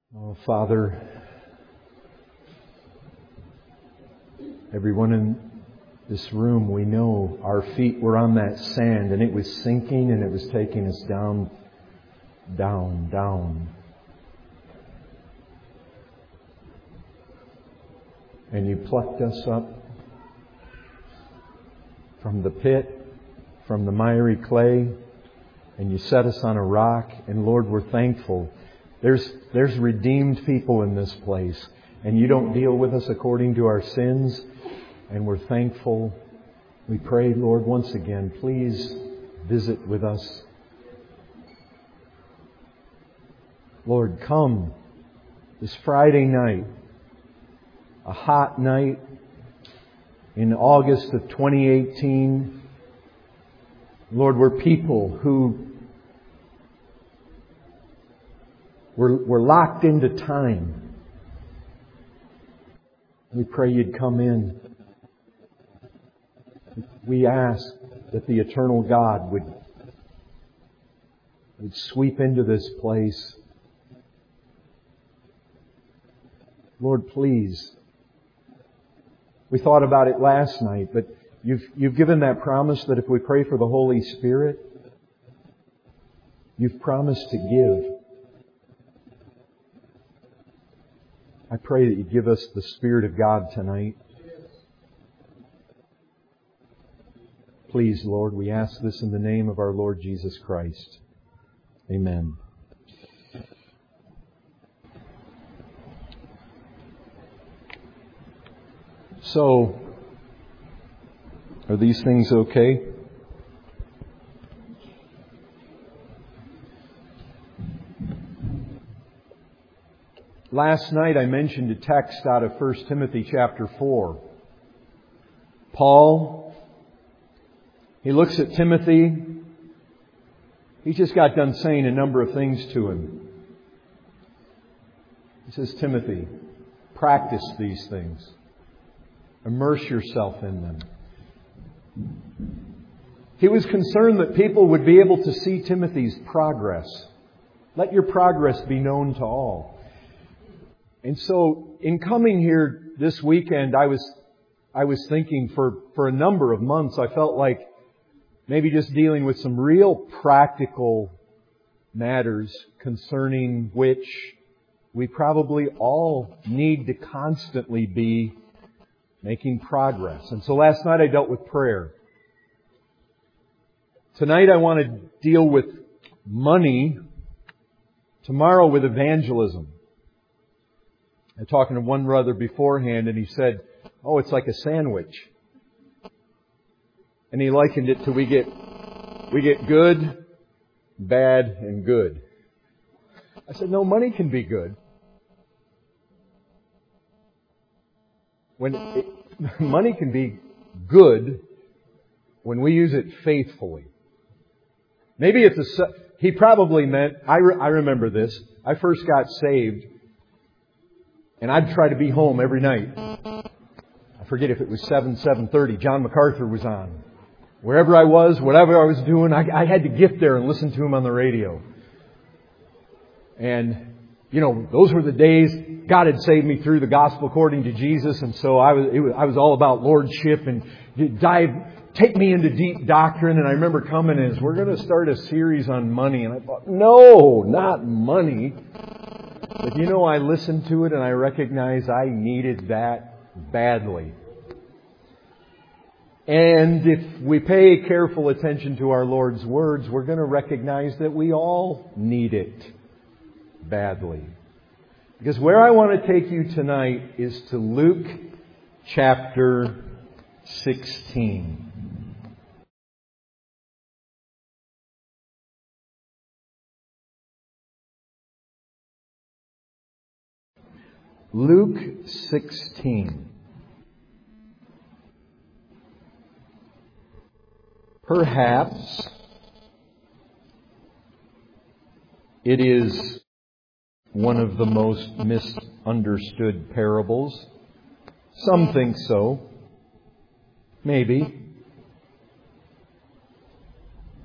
Oh, Father, everyone in this room, we know our feet were on that sand and it was sinking and it was taking us down, down, down. And you plucked us up from the pit, from the miry clay, and you set us on a rock. And Lord, we're thankful. There's redeemed people in this place. And you don't deal with us according to our sins. And we're thankful. We pray, Lord, once again, please visit with us. Lord, come this Friday night, a hot night in August of 2018. Lord, we're people who we're locked into time. We pray you'd come in. We ask that the eternal God would sweep into this place. Lord, please. We thought about it last night, but you've given that promise that if we pray for the Holy Spirit, you've promised to give. I pray that you give us the Spirit of God tonight. Please, Lord, we ask this in the name of our Lord Jesus Christ. Amen. So, are these things okay? Last night I mentioned a text out of 1 Timothy chapter 4. Paul, he looks at Timothy. He just got done saying a number of things to him. He says, Timothy, practice these things. Immerse yourself in them. He was concerned that people would be able to see Timothy's progress. Let your progress be known to all. And so, in coming here this weekend, I was thinking for a number of months, I felt like maybe just dealing with some real practical matters concerning which we probably all need to constantly be making progress. And so last night I dealt with prayer. Tonight I want to deal with money. Tomorrow with evangelism. I was talking to one brother beforehand and he said, oh, it's like a sandwich. And he likened it to we get good, bad, and good. I said, no, money can be good. Money can be good when we use it faithfully. Maybe he probably meant, I remember this, I first got saved and I'd try to be home every night. I forget if it was 7:30. John MacArthur was on. Wherever I was, whatever I was doing, I had to get there and listen to him on the radio. And, those were the days God had saved me through the gospel according to Jesus. And so I was all about lordship and take me into deep doctrine. And I remember coming as we're going to start a series on money. And I thought, no, not money. But I listened to it and I recognized I needed that badly. And if we pay careful attention to our Lord's words, we're going to recognize that we all need it badly. Because where I want to take you tonight is to Luke chapter 16. Luke 16. Perhaps it is one of the most misunderstood parables. Some think so. Maybe.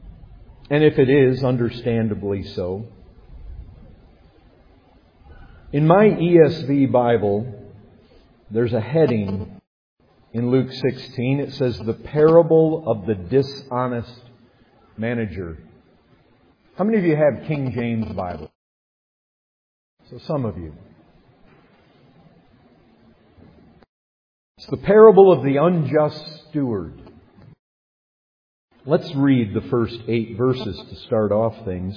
And if it is, understandably so. In my ESV Bible, there's a heading in Luke 16. It says, the parable of the dishonest manager. How many of you have King James Bible? So some of you. It's the parable of the unjust steward. Let's read the first 8 verses to start off things.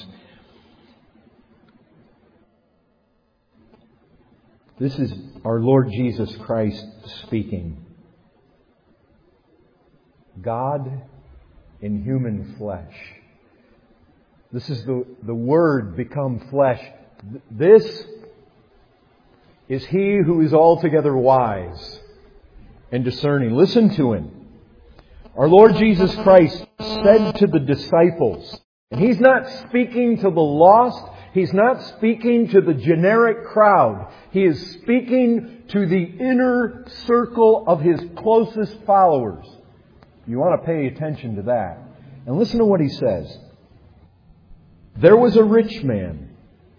This is our Lord Jesus Christ speaking. God in human flesh. This is the Word become flesh. This is He who is altogether wise and discerning. Listen to Him. Our Lord Jesus Christ said to the disciples, and He's not speaking to the lost, He's not speaking to the generic crowd. He is speaking to the inner circle of His closest followers. You want to pay attention to that. And listen to what He says. There was a rich man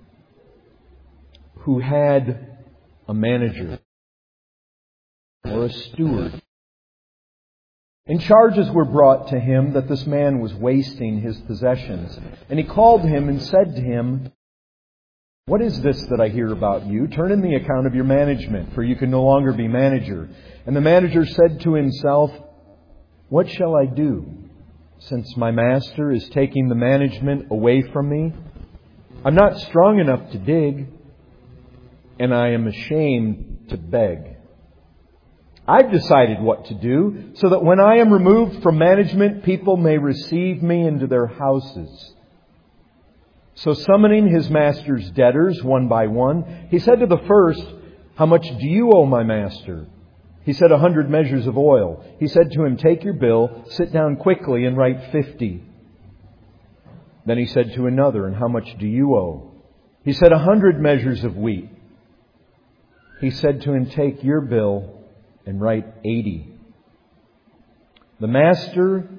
who had a manager or a steward. And charges were brought to him that this man was wasting his possessions. And he called him and said to him, what is this that I hear about you? Turn in the account of your management, for you can no longer be manager. And the manager said to himself, what shall I do, since my master is taking the management away from me? I'm not strong enough to dig, and I am ashamed to beg. I've decided what to do, so that when I am removed from management, people may receive me into their houses. So summoning his master's debtors one by one, he said to the first, how much do you owe my master? He said, 100 measures of oil. He said to him, take your bill, sit down quickly and write 50. Then he said to another, and how much do you owe? He said, 100 measures of wheat. He said to him, take your bill and write 80. The master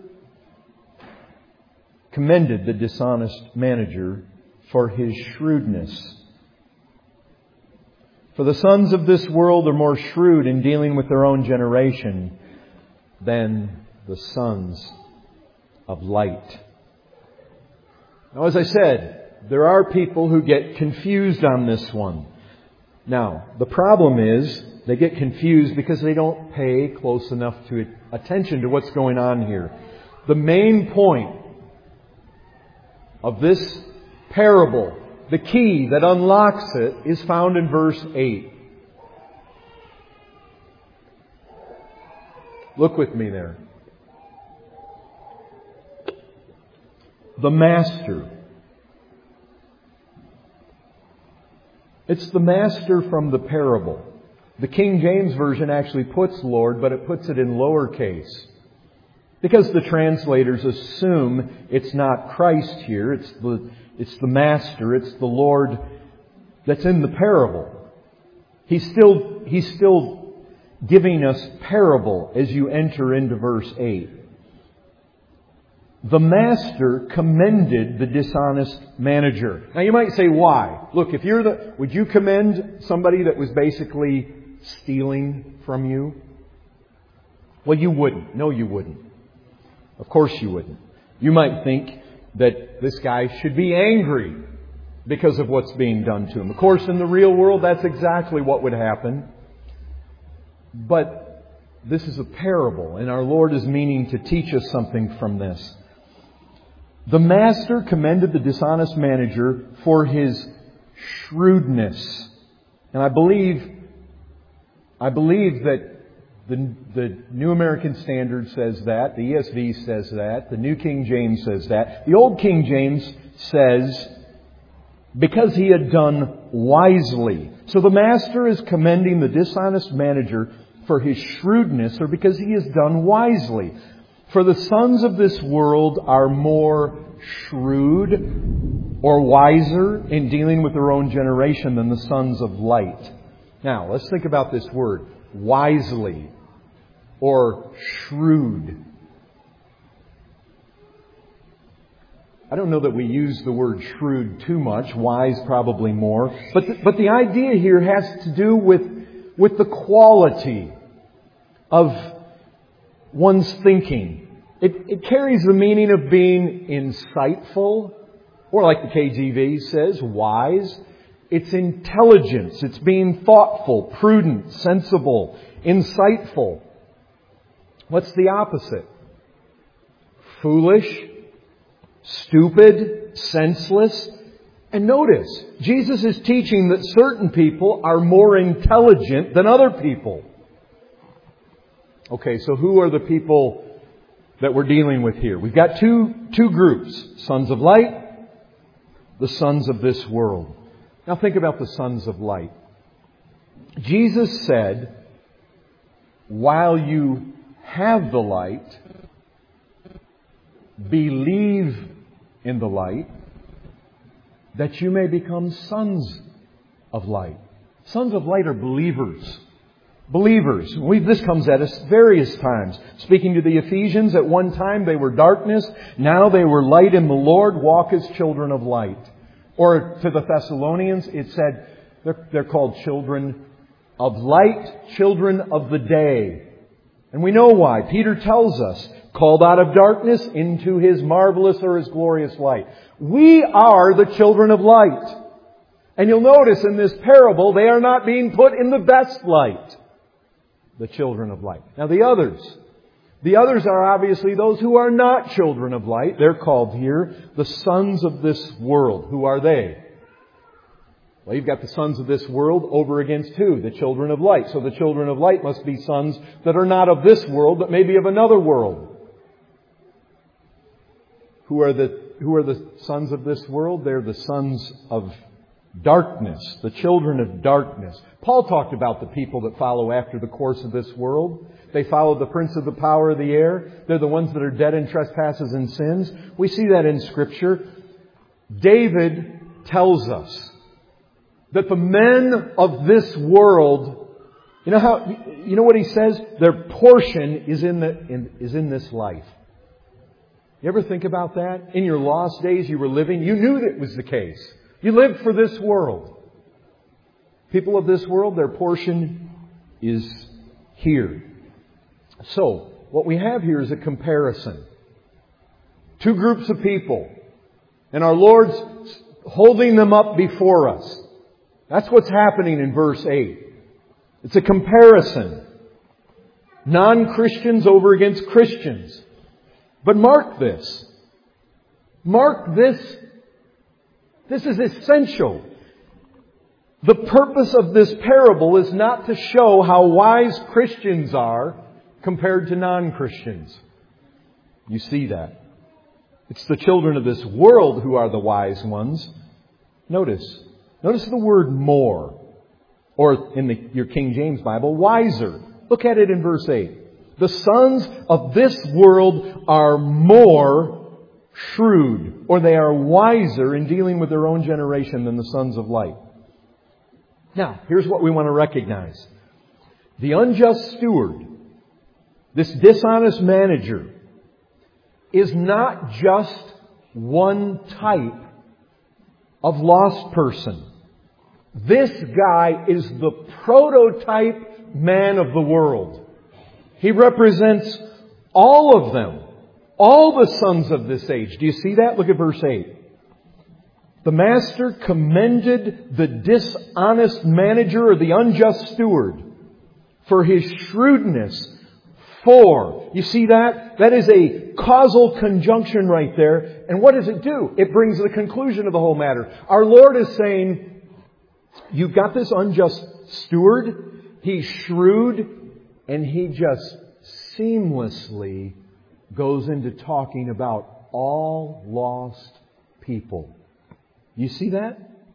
commended the dishonest manager for his shrewdness. For the sons of this world are more shrewd in dealing with their own generation than the sons of light. Now, as I said, there are people who get confused on this one. Now, the problem is they get confused because they don't pay close enough attention to what's going on here. The main point of this parable, the key that unlocks it, is found in verse 8. Look with me there. The master. It's the master from the parable. The King James Version actually puts Lord, but it puts it in lowercase. Because the translators assume it's not Christ here, it's the Master, it's the Lord that's in the parable. He's still giving us parable as you enter into verse 8. The Master commended the dishonest manager. Now you might say, why? Look, would you commend somebody that was basically stealing from you? Well, you wouldn't. No, you wouldn't. Of course you wouldn't. You might think that this guy should be angry because of what's being done to him. Of course, in the real world, that's exactly what would happen. But this is a parable, and our Lord is meaning to teach us something from this. The master commended the dishonest manager for his shrewdness. And I believe that the New American Standard says that. The ESV says that. The New King James says that. The Old King James says, because he had done wisely. So the master is commending the dishonest manager for his shrewdness, or because he has done wisely. For the sons of this world are more shrewd or wiser in dealing with their own generation than the sons of light. Now, let's think about this word, wisely or shrewd. I don't know that we use the word shrewd too much, wise probably more. But the idea here has to do with the quality of one's thinking. It carries the meaning of being insightful, or like the KJV says, wise. It's intelligence. It's being thoughtful, prudent, sensible, insightful. What's the opposite? Foolish, stupid, senseless. And notice, Jesus is teaching that certain people are more intelligent than other people. Okay, so who are the people that we're dealing with here? We've got two groups. Sons of light, the sons of this world. Now think about the sons of light. Jesus said, while you have the light, believe in the light, that you may become sons of light. Sons of light are believers. Believers. This comes at us various times. Speaking to the Ephesians, at one time they were darkness. Now they were light in the Lord. Walk as children of light. Or to the Thessalonians, it said they're called children of light, children of the day. And we know why. Peter tells us, called out of darkness into His marvelous or His glorious light. We are the children of light. And you'll notice in this parable, they are not being put in the best light. The children of light. Now the others are obviously those who are not children of light. They're called here the sons of this world. Who are they? Well, you've got the sons of this world over against who? The children of light. So the children of light must be sons that are not of this world, but maybe of another world. Who are the sons of this world? They're the sons of darkness, the children of darkness. Paul talked about the people that follow after the course of this world. They follow the prince of the power of the air. They're the ones that are dead in trespasses and sins. We see that in Scripture. David tells us that the men of this world, you know what he says? Their portion is in this life. You ever think about that? In your lost days you were living, you knew that was the case. You lived for this world. People of this world, their portion is here. So, what we have here is a comparison. Two groups of people. And our Lord's holding them up before us. That's what's happening in verse 8. It's a comparison. Non-Christians over against Christians. But mark this. Mark this. This is essential. The purpose of this parable is not to show how wise Christians are compared to non-Christians. You see that. It's the children of this world who are the wise ones. Notice the word more. Or in your King James Bible, wiser. Look at it in verse 8. The sons of this world are more shrewd, or they are wiser in dealing with their own generation than the sons of light. Now, here's what we want to recognize. The unjust steward, this dishonest manager, is not just one type of lost person. This guy is the prototype man of the world. He represents all of them. All the sons of this age. Do you see that? Look at verse 8. The master commended the dishonest manager or the unjust steward for his shrewdness. You see that? That is a causal conjunction right there. And what does it do? It brings the conclusion of the whole matter. Our Lord is saying, you've got this unjust steward. He's shrewd. And he just seamlessly goes into talking about all lost people. You see that?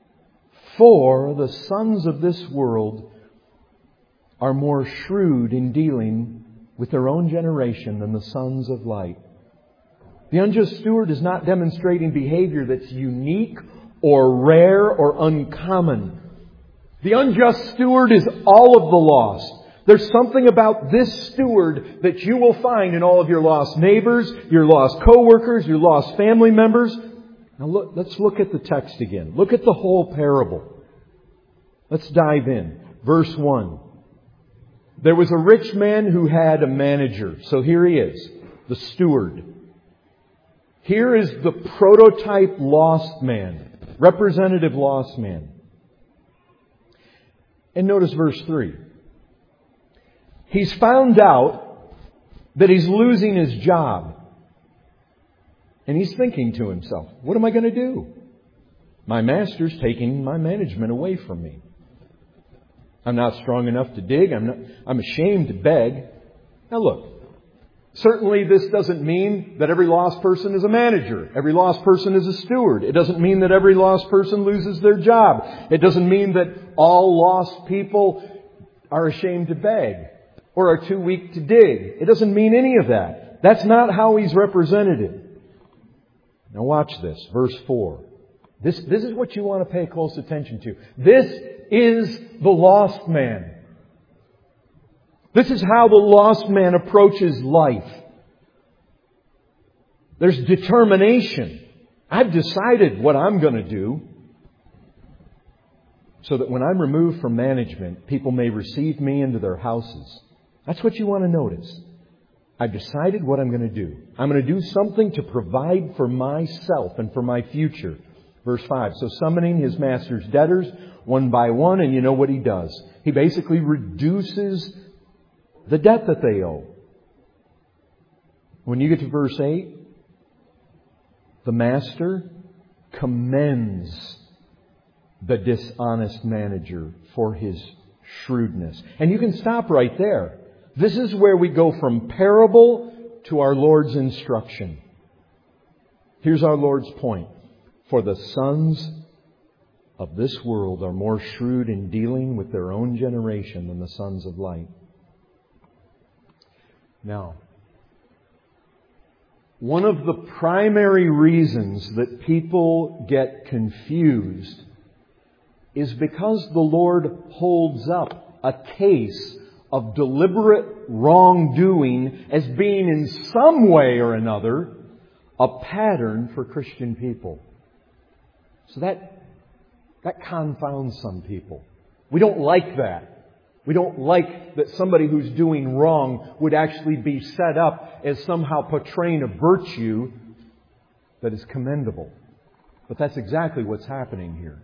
For the sons of this world are more shrewd in dealing with their own generation than the sons of light. The unjust steward is not demonstrating behavior that's unique or rare or uncommon. The unjust steward is all of the lost. There's something about this steward that you will find in all of your lost neighbors, your lost co-workers, your lost family members. Now let's look at the text again. Look at the whole parable. Let's dive in. Verse 1. There was a rich man who had a manager. So here he is, the steward. Here is the prototype lost man, representative lost man. And notice verse 3. He's found out that he's losing his job. And he's thinking to himself, what am I going to do? My master's taking my management away from me. I'm not strong enough to dig. I'm ashamed to beg. Now look, certainly this doesn't mean that every lost person is a manager. Every lost person is a steward. It doesn't mean that every lost person loses their job. It doesn't mean that all lost people are ashamed to beg or are too weak to dig. It doesn't mean any of that. That's not how he's represented. Now watch this, verse 4. This is what you want to pay close attention to. This is the lost man. This is how the lost man approaches life. There's determination. I've decided what I'm going to do so that when I'm removed from management, people may receive me into their houses. That's what you want to notice. I've decided what I'm going to do. I'm going to do something to provide for myself and for my future. Verse 5. So summoning his master's debtors one by one, and you know what he does. He basically reduces the debt that they owe. When you get to verse 8, the master commends the dishonest manager for his shrewdness. And you can stop right there. This is where we go from parable to our Lord's instruction. Here's our Lord's point. For the sons of this world are more shrewd in dealing with their own generation than the sons of light. Now, one of the primary reasons that people get confused is because the Lord holds up a case of deliberate wrongdoing as being in some way or another a pattern for Christian people. So that confounds some people. We don't like that. We don't like that somebody who's doing wrong would actually be set up as somehow portraying a virtue that is commendable. But that's exactly what's happening here.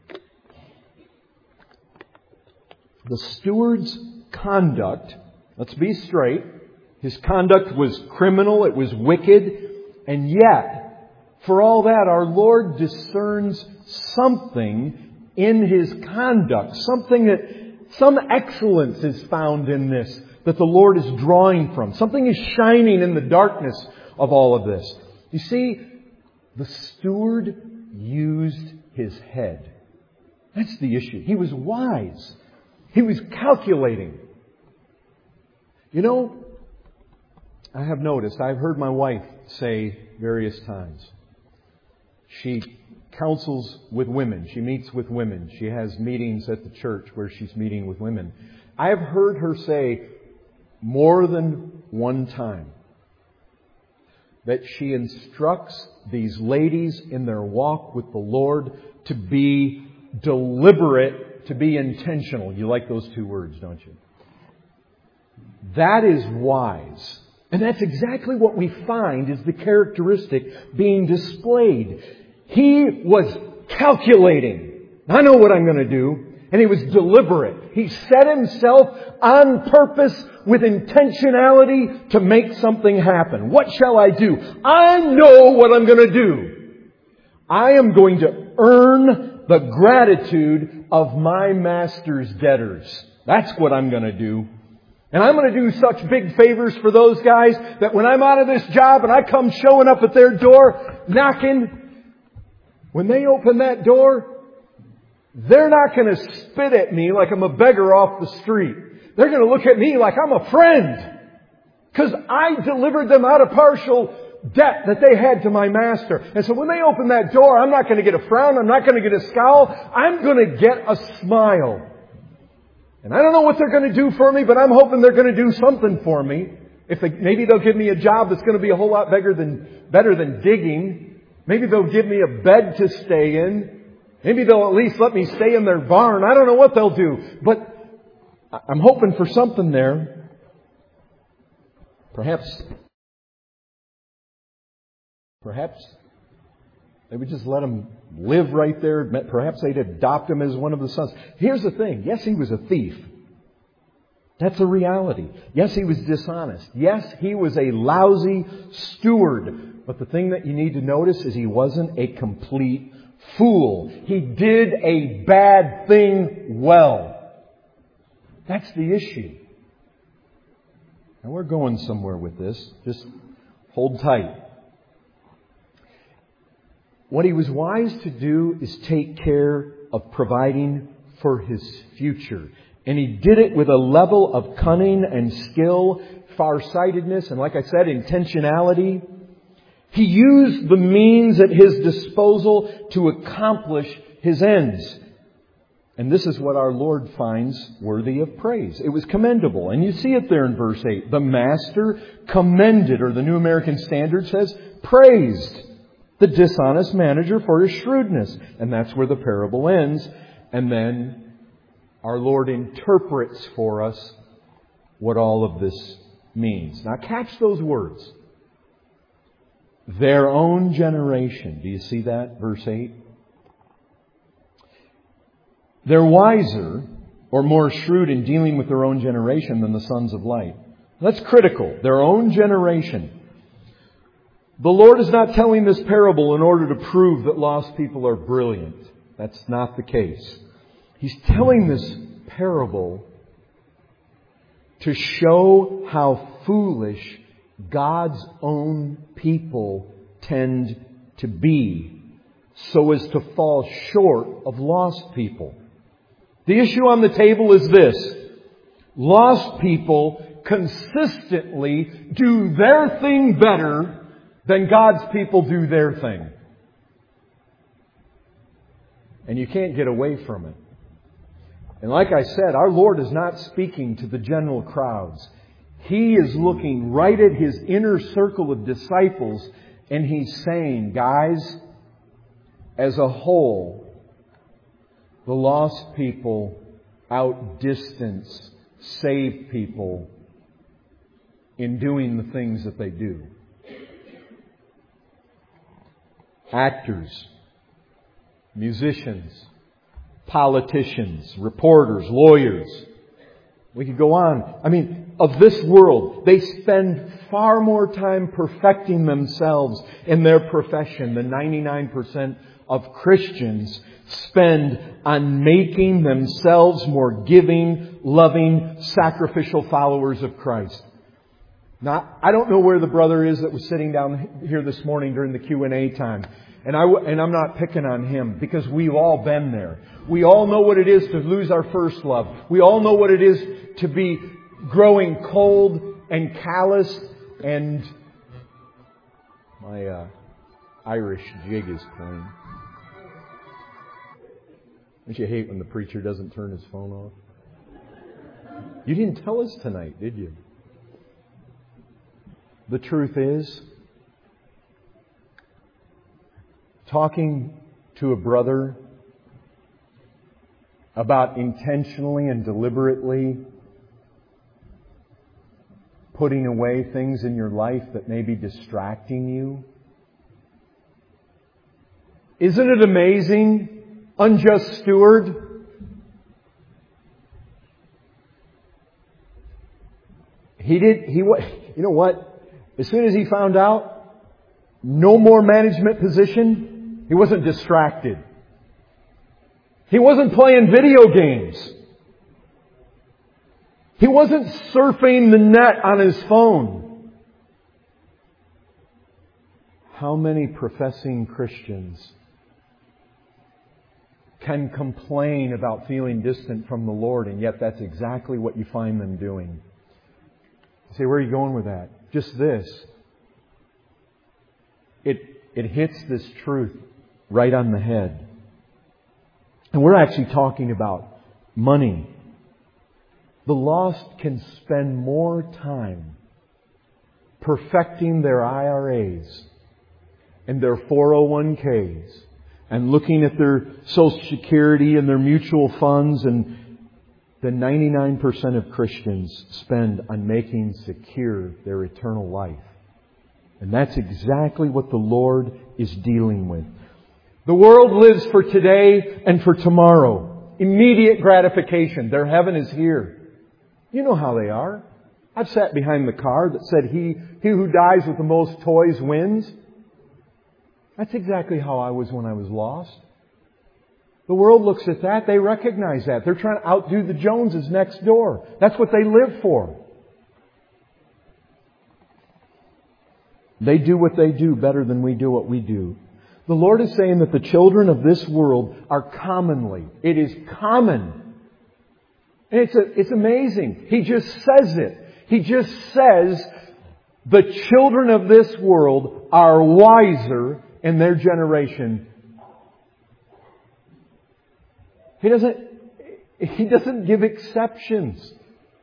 The steward's conduct, let's be straight, his conduct was criminal, it was wicked, and yet, for all that, our Lord discerns something in his conduct, some excellence is found in this that the Lord is drawing from. Something is shining in the darkness of all of this. You see, the steward used his head. That's the issue. He was wise. He was calculating. You know, I have noticed, I've heard my wife say various times, she counsels with women. She meets with women. She has meetings at the church where she's meeting with women. I have heard her say more than one time that she instructs these ladies in their walk with the Lord to be deliberate, to be intentional. You like those two words, don't you? That is wise. And that's exactly what we find is the characteristic being displayed. He was calculating. I know what I'm going to do. And he was deliberate. He set himself on purpose with intentionality to make something happen. What shall I do? I know what I'm going to do. I am going to earn the gratitude of my master's debtors. That's what I'm going to do. And I'm going to do such big favors for those guys that when I'm out of this job and I come showing up at their door, knocking, when they open that door, they're not going to spit at me like I'm a beggar off the street. They're going to look at me like I'm a friend. Because I delivered them out of partial debt that they had to my master. And so when they open that door, I'm not going to get a frown. I'm not going to get a scowl. I'm going to get a smile. And I don't know what they're going to do for me, but I'm hoping they're going to do something for me. Maybe they'll give me a job that's going to be a whole lot better than digging. Maybe they'll give me a bed to stay in. Maybe they'll at least let me stay in their barn. I don't know what they'll do. But I'm hoping for something there. Perhaps they would just let him live right there. Perhaps they'd adopt him as one of the sons. Here's the thing. Yes, he was a thief. That's a reality. Yes, he was dishonest. Yes, he was a lousy steward. But the thing that you need to notice is he wasn't a complete fool. He did a bad thing well. That's the issue. And we're going somewhere with this. Just hold tight. What he was wise to do is take care of providing for his future. And he did it with a level of cunning and skill, farsightedness, and like I said, intentionality. He used the means at his disposal to accomplish his ends. And this is what our Lord finds worthy of praise. It was commendable. And you see it there in verse 8. The master commended, or the New American Standard says, praised the dishonest manager for his shrewdness. And that's where the parable ends. And then our Lord interprets for us what all of this means. Now catch those words. Their own generation. Do you see that? Verse 8. They're wiser or more shrewd in dealing with their own generation than the sons of light. That's critical. Their own generation. The Lord is not telling this parable in order to prove that lost people are brilliant. That's not the case. He's telling this parable to show how foolish God's own people tend to be, so as to fall short of lost people. The issue on the table is this. Lost people consistently do their thing better than God's people do their thing. And you can't get away from it. And like I said, our Lord is not speaking to the general crowds. He is looking right at His inner circle of disciples and He's saying, guys, as a whole, the lost people outdistance saved people in doing the things that they do. Actors, musicians, politicians, reporters, lawyers. We could go on. I mean, of this world, they spend far more time perfecting themselves in their profession than 99% of Christians spend on making themselves more giving, loving, sacrificial followers of Christ. Now, I don't know where the brother is that was sitting down here this morning during the Q&A time. And I'm not picking on him because we've all been there. We all know what it is to lose our first love. We all know what it is to be growing cold and calloused. And my Irish jig is playing. Don't you hate when the preacher doesn't turn his phone off? You didn't tell us tonight, did you? The truth is, talking to a brother about intentionally and deliberately putting away things in your life that may be distracting you. Isn't it amazing? Unjust steward. You know what? As soon as he found out, no more management position, he wasn't distracted. He wasn't playing video games. He wasn't surfing the net on his phone. How many professing Christians can complain about feeling distant from the Lord, and yet that's exactly what you find them doing? You say, where are you going with that? Just this. It hits this truth right on the head. And we're actually talking about money. The lost can spend more time perfecting their IRAs and their 401ks and looking at their Social Security and their mutual funds, and the 99% of Christians spend on making secure their eternal life. And that's exactly what the Lord is dealing with. The world lives for today and for tomorrow. Immediate gratification. Their heaven is here. You know how they are. I've sat behind the car that said, he who dies with the most toys wins. That's exactly how I was when I was lost. The world looks at that. They recognize that. They're trying to outdo the Joneses next door. That's what they live for. They do what they do better than we do what we do. The Lord is saying that the children of this world are commonly. It is common. And it's amazing. He just says it. He just says the children of this world are wiser in their generation. He doesn't give exceptions.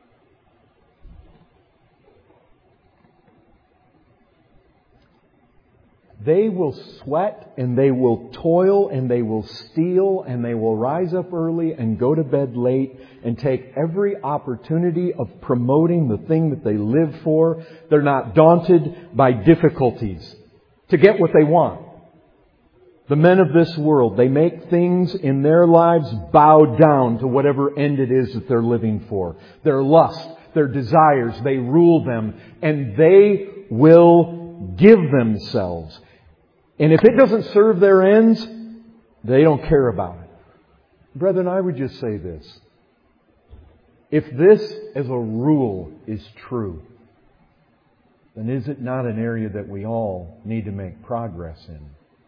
They will sweat and they will toil and they will steal and they will rise up early and go to bed late and take every opportunity of promoting the thing that they live for. They're not daunted by difficulties to get what they want. The men of this world, they make things in their lives bow down to whatever end it is that they're living for. Their lust, their desires, they rule them, and they will give themselves. And if it doesn't serve their ends, they don't care about it. Brethren, I would just say this. If this as a rule is true, then is it not an area that we all need to make progress in?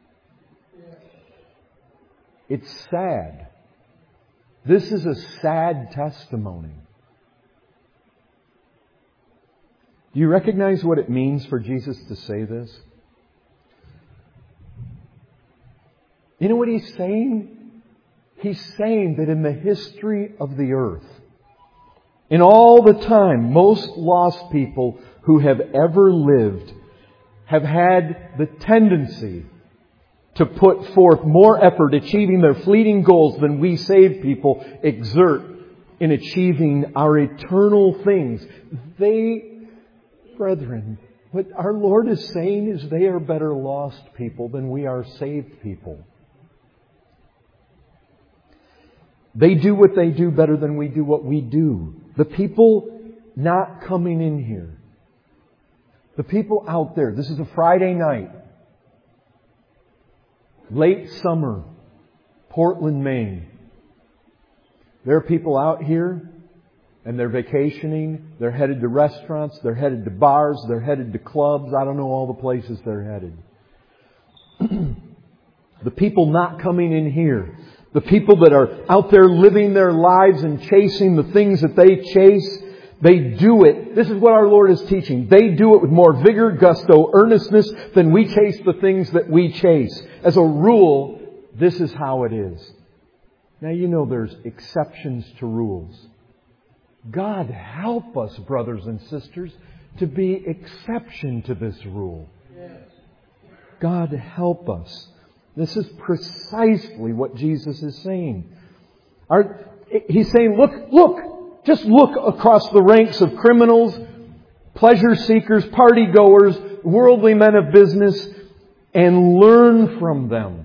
It's sad. This is a sad testimony. Do you recognize what it means for Jesus to say this? You know what He's saying? He's saying that in the history of the earth, in all the time, most lost people who have ever lived have had the tendency to put forth more effort achieving their fleeting goals than we saved people exert in achieving our eternal things. Brethren, what our Lord is saying is they are better lost people than we are saved people. They do what they do better than we do what we do. The people not coming in here. The people out there. This is a Friday night. Late summer, Portland, Maine. There are people out here and they're vacationing. They're headed to restaurants. They're headed to bars. They're headed to clubs. I don't know all the places they're headed. The people not coming in here. The people that are out there living their lives and chasing the things that they chase. They do it. This is what our Lord is teaching. They do it with more vigor, gusto, earnestness than we chase the things that we chase. As a rule, this is how it is. Now you know there's exceptions to rules. God help us, brothers and sisters, to be exception to this rule. God help us. This is precisely what Jesus is saying. He's saying, look, just look across the ranks of criminals, pleasure seekers, party goers, worldly men of business, and learn from them.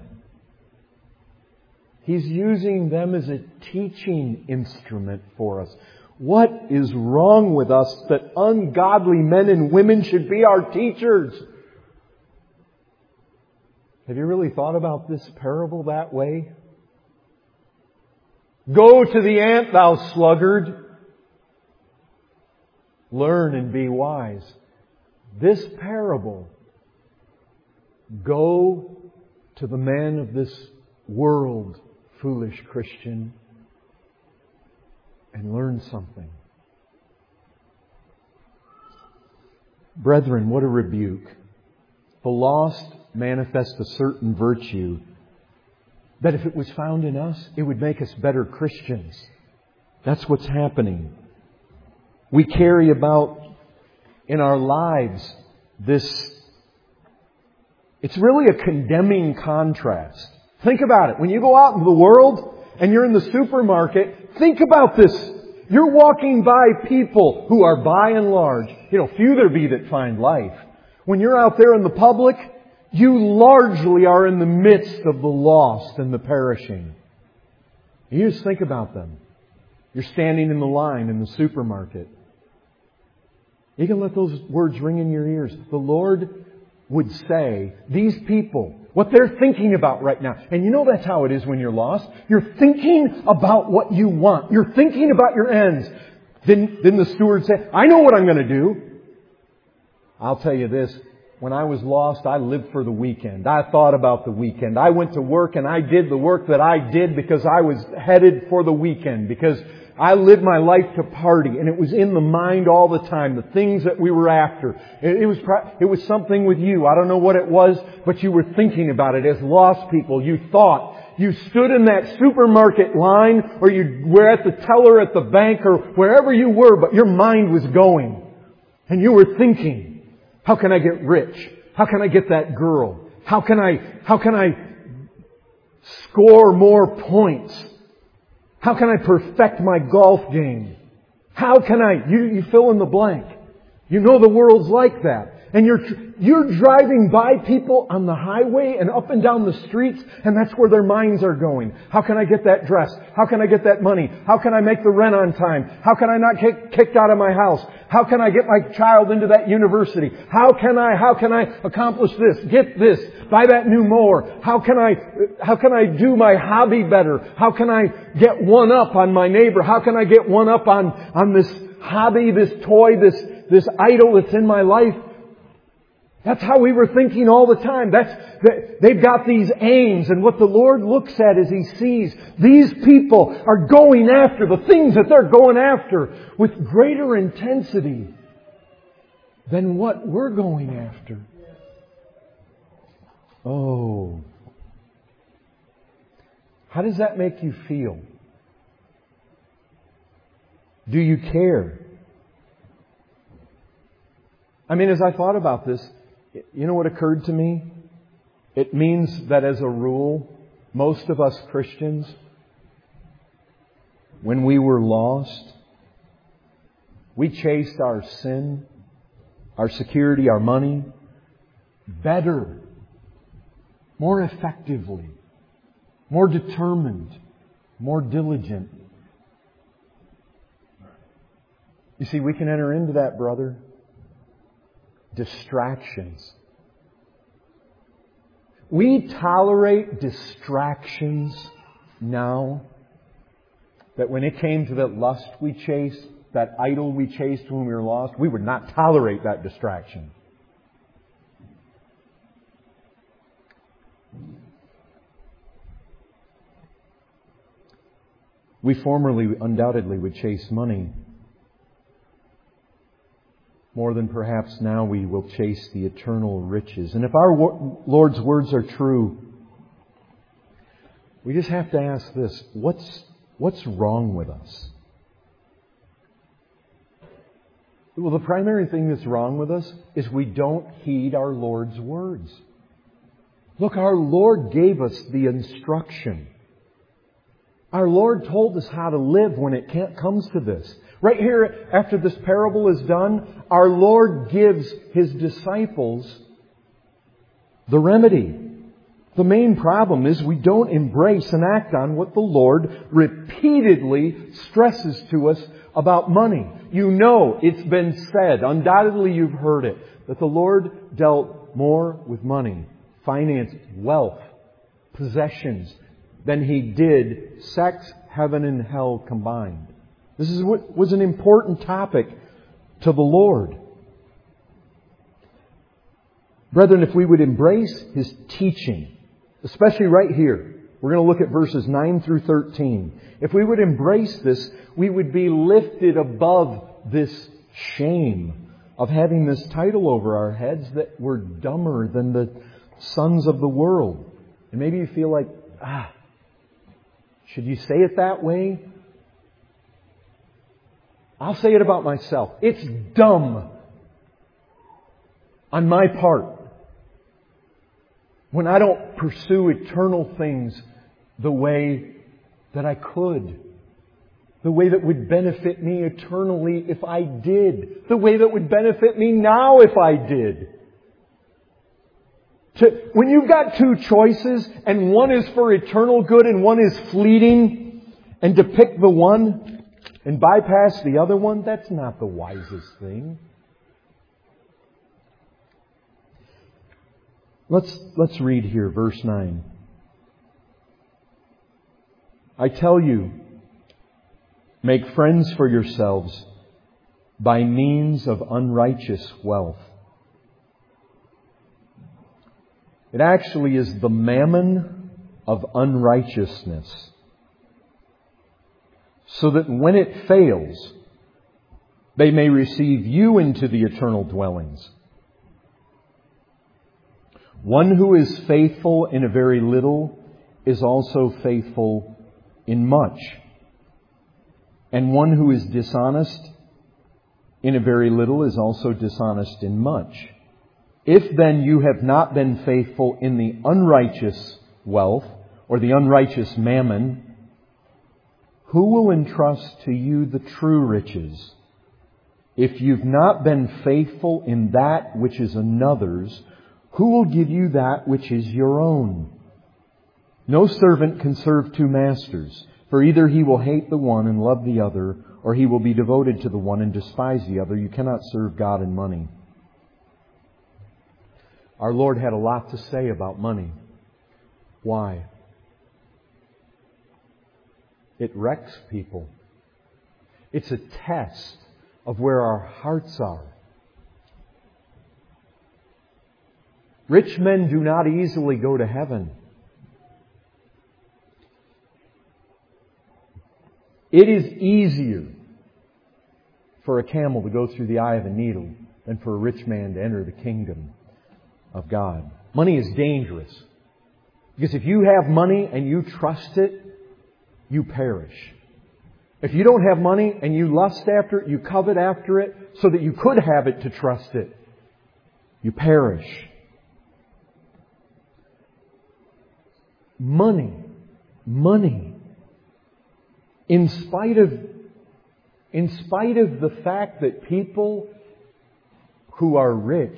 He's using them as a teaching instrument for us. What is wrong with us that ungodly men and women should be our teachers? Have you really thought about this parable that way? Go to the ant, thou sluggard. Learn and be wise. This parable, go to the man of this world, foolish Christian, and learn something. Brethren, what a rebuke. The lost manifest a certain virtue that if it was found in us, it would make us better Christians. That's what's happening. We carry about in our lives this It's really a condemning contrast. Think about it. When you go out into the world and you're in the supermarket, think about this. You're walking by people who are by and large, few there be that find life. When you're out there in the public, you largely are in the midst of the lost and the perishing. You just think about them. You're standing in the line in the supermarket. You can let those words ring in your ears. The Lord would say, these people, what they're thinking about right now. And that's how it is when you're lost. You're thinking about what you want. You're thinking about your ends. Didn't the steward say, I know what I'm going to do? I'll tell you this. When I was lost, I lived for the weekend. I thought about the weekend. I went to work and I did the work that I did because I was headed for the weekend. Because I lived my life to party, and it was in the mind all the time, the things that we were after. It was something with you. I don't know what it was, but you were thinking about it as lost people. You thought. You stood in that supermarket line, or you were at the teller at the bank, or wherever you were, but your mind was going. And you were thinking, how can I get rich? How can I get that girl? How can I score more points? How can I perfect my golf game? How can you fill in the blank. The world's like that. And you're driving by people on the highway and up and down the streets, and that's where their minds are going. How can I get that dress? How can I get that money? How can I make the rent on time? How can I not get kicked out of my house? How can I get my child into that university? How can I accomplish this? Get this. Buy that new mower. How can I do my hobby better? How can I get one up on my neighbor? How can I get one up on this hobby, this toy, this idol that's in my life? That's how we were thinking all the time. They've got these aims, and what the Lord looks at is He sees these people are going after the things that they're going after with greater intensity than what we're going after. Oh. How does that make you feel? Do you care? As I thought about this, what occurred to me? It means that as a rule, most of us Christians, when we were lost, we chased our sin, our security, our money, better, more effectively, more determined, more diligent. You see, we can enter into that, brother. Distractions. We tolerate distractions now that when it came to that lust we chased, that idol we chased when we were lost, we would not tolerate that distraction. We formerly undoubtedly would chase money more than perhaps now we will chase the eternal riches. And if our Lord's words are true, we just have to ask this: what's wrong with us? Well, the primary thing that's wrong with us is we don't heed our Lord's words. Look, our Lord gave us the instruction. Our Lord told us how to live when it comes to this. Right here, after this parable is done, our Lord gives His disciples the remedy. The main problem is we don't embrace and act on what the Lord repeatedly stresses to us about money. It's been said, undoubtedly you've heard it, that the Lord dealt more with money, finance, wealth, possessions, than He did sex, heaven, and hell combined. This is what was an important topic to the Lord. Brethren, if we would embrace His teaching, especially right here, we're going to look at verses 9 through 13. If we would embrace this, we would be lifted above this shame of having this title over our heads that we're dumber than the sons of the world. And maybe you feel like, should you say it that way? I'll say it about myself. It's dumb on my part when I don't pursue eternal things the way that I could, the way that would benefit me eternally if I did, the way that would benefit me now if I did. When you've got two choices and one is for eternal good and one is fleeting, and to pick the one and bypass the other one, that's not the wisest thing. Let's read here, verse 9. I tell you, make friends for yourselves by means of unrighteous wealth. It actually is the mammon of unrighteousness, so that when it fails, they may receive you into the eternal dwellings. One who is faithful in a very little is also faithful in much. And one who is dishonest in a very little is also dishonest in much. If then you have not been faithful in the unrighteous wealth, or the unrighteous mammon, who will entrust to you the true riches? If you've not been faithful in that which is another's, who will give you that which is your own? No servant can serve two masters, for either he will hate the one and love the other, or he will be devoted to the one and despise the other. You cannot serve God and money. Our Lord had a lot to say about money. Why? It wrecks people. It's a test of where our hearts are. Rich men do not easily go to heaven. It is easier for a camel to go through the eye of a needle than for a rich man to enter the kingdom of God. Money is dangerous. Because if you have money and you trust it, you perish. If you don't have money and you lust after it, you covet after it, so that you could have it to trust it, you perish. Money. In spite of the fact that people who are rich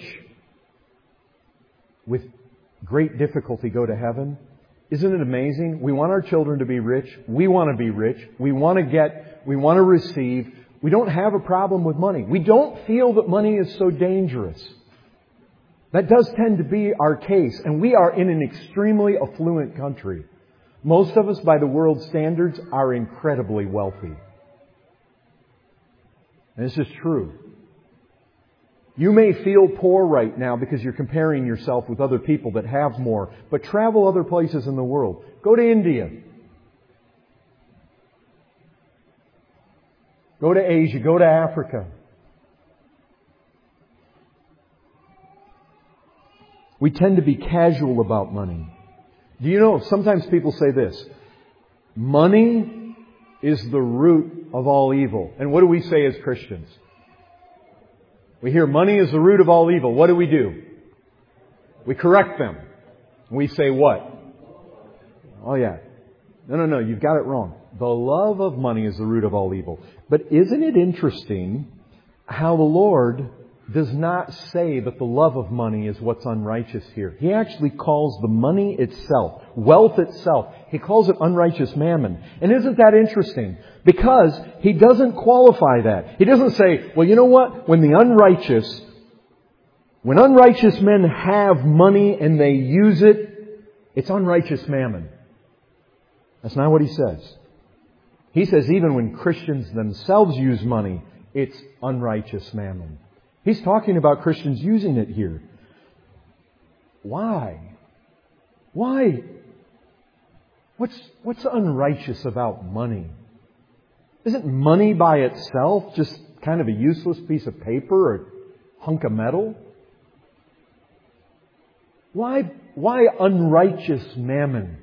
with great difficulty go to heaven, isn't it amazing? We want our children to be rich. We want to be rich. We want to receive. We don't have a problem with money. We don't feel that money is so dangerous. That does tend to be our case, and we are in an extremely affluent country. Most of us, by the world's standards, are incredibly wealthy. And this is true. You may feel poor right now because you're comparing yourself with other people that have more, but travel other places in the world. Go to India. Go to Asia. Go to Africa. We tend to be casual about money. Do you know, sometimes people say this: money is the root of all evil. And what do we say as Christians? We hear money is the root of all evil. What do? We correct them. We say what? Oh yeah. No, you've got it wrong. The love of money is the root of all evil. But isn't it interesting how the Lord does not say that the love of money is what's unrighteous here. He actually calls the money itself, wealth itself, He calls it unrighteous mammon. And isn't that interesting? Because He doesn't qualify that. He doesn't say, well, you know what? When unrighteous men have money and they use it, it's unrighteous mammon. That's not what He says. He says even when Christians themselves use money, it's unrighteous mammon. He's talking about Christians using it here. Why? What's unrighteous about money? Isn't money by itself just kind of a useless piece of paper or a hunk of metal? Why unrighteous mammon?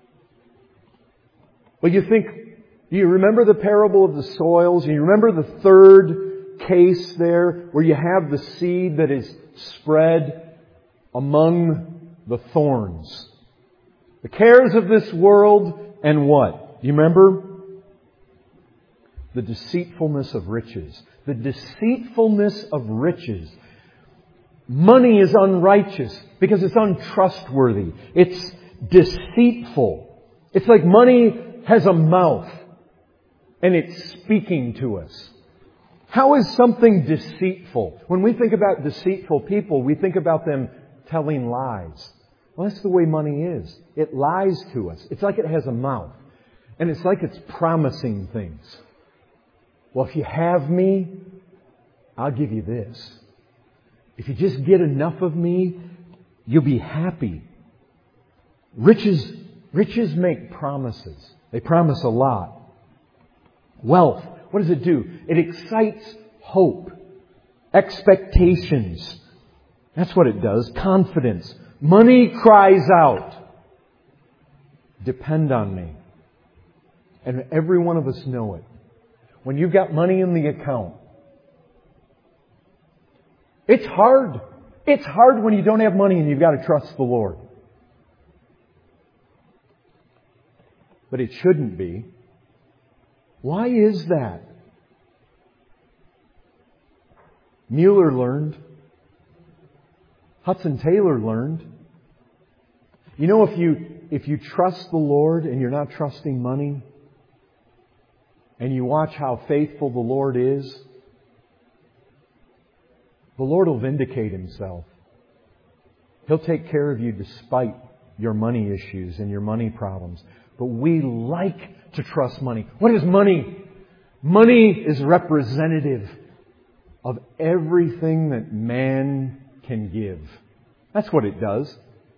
Well, do you remember the parable of the soils? You remember the third case there where you have the seed that is spread among the thorns. The cares of this world and what? Do you remember? The deceitfulness of riches. The deceitfulness of riches. Money is unrighteous because it's untrustworthy. It's deceitful. It's like money has a mouth and it's speaking to us. How is something deceitful? When we think about deceitful people, we think about them telling lies. Well, that's the way money is. It lies to us. It's like it has a mouth. And it's like it's promising things. Well, if you have me, I'll give you this. If you just get enough of me, you'll be happy. Riches make promises. They promise a lot. Wealth, what does it do? It excites hope, expectations. That's what it does. Confidence. Money cries out, depend on me. And every one of us know it. When you've got money in the account, it's hard. It's hard when you don't have money and you've got to trust the Lord. But it shouldn't be. Why is that? Mueller learned. Hudson Taylor learned. You know, if you trust the Lord and you're not trusting money, and you watch how faithful the Lord is, the Lord will vindicate Himself. He'll take care of you despite your money issues and your money problems. But we like to trust money. What is money? Money is representative of everything that man can give. That's what it does.